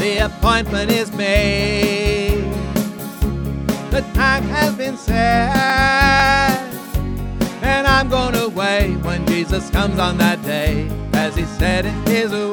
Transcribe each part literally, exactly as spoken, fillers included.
The appointment is made. The time has been set, and I'm gonna wait when Jesus comes on that day, as he said in his word.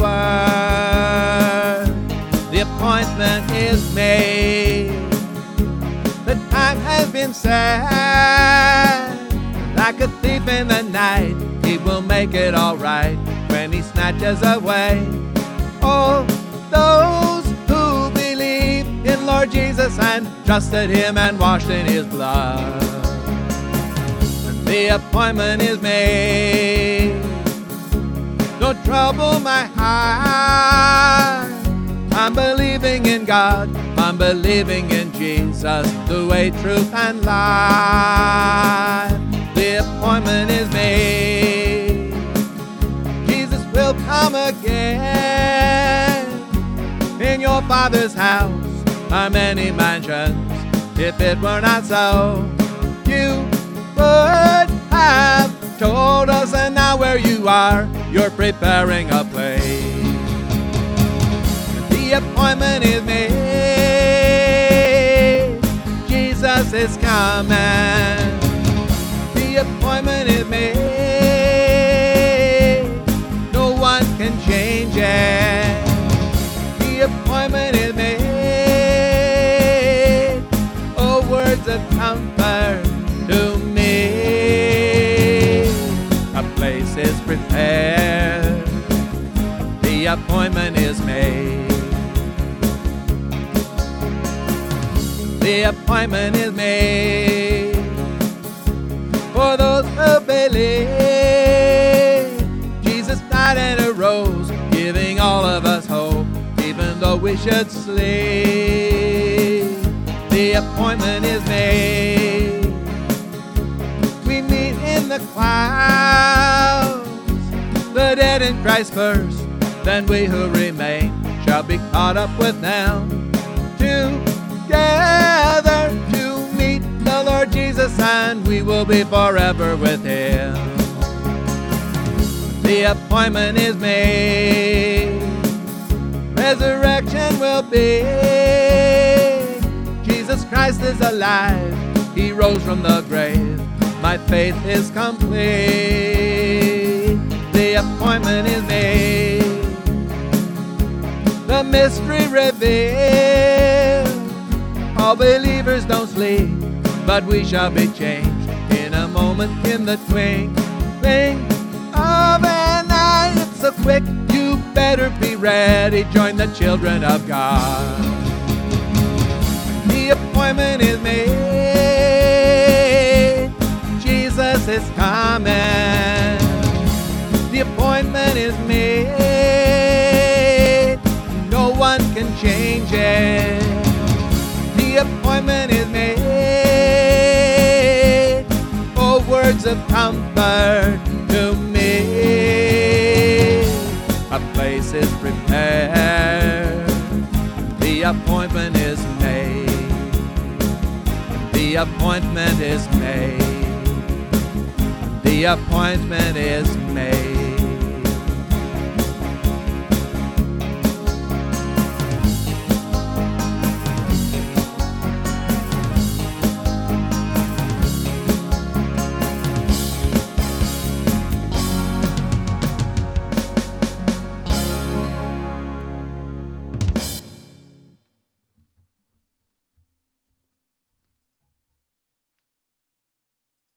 The appointment is made. The time has been set. Like a thief in the night, he will make it all right when he snatches away all those who believe in Lord Jesus and trusted him and washed in his blood. And the appointment is made. Don't trouble my heart. I'm believing in God. I'm believing in Jesus, the way, truth, and life. The appointment is made. Jesus will come again. In your Father's house are many mansions. If it were not so, you would have told us. And now where you are, you're preparing a place. The appointment is made. Jesus is coming. The appointment is made. No one can change it. The appointment is made. Oh, words of comfort to me. A place is prepared. The appointment is made. The appointment is made. For those who believe, Jesus died and arose, giving all of us hope, even though we should sleep. The appointment is made. We meet in the clouds, the dead in Christ first, then we who remain shall be caught up with them together to meet the Lord Jesus, and we will be forever with him. The appointment is made. Resurrection will be. Jesus Christ is alive. He rose from the grave. My faith is complete. The appointment is made. The mystery revealed. All believers don't sleep, but we shall be changed in a moment, in the twinkling of an eye. It's so quick, you better be ready. Join the children of God. The appointment is made. Jesus is coming. The appointment is made. No one can change it. The appointment is made. Oh, words of comfort to me. A place is prepared. The appointment is made. The appointment is made. The appointment is made.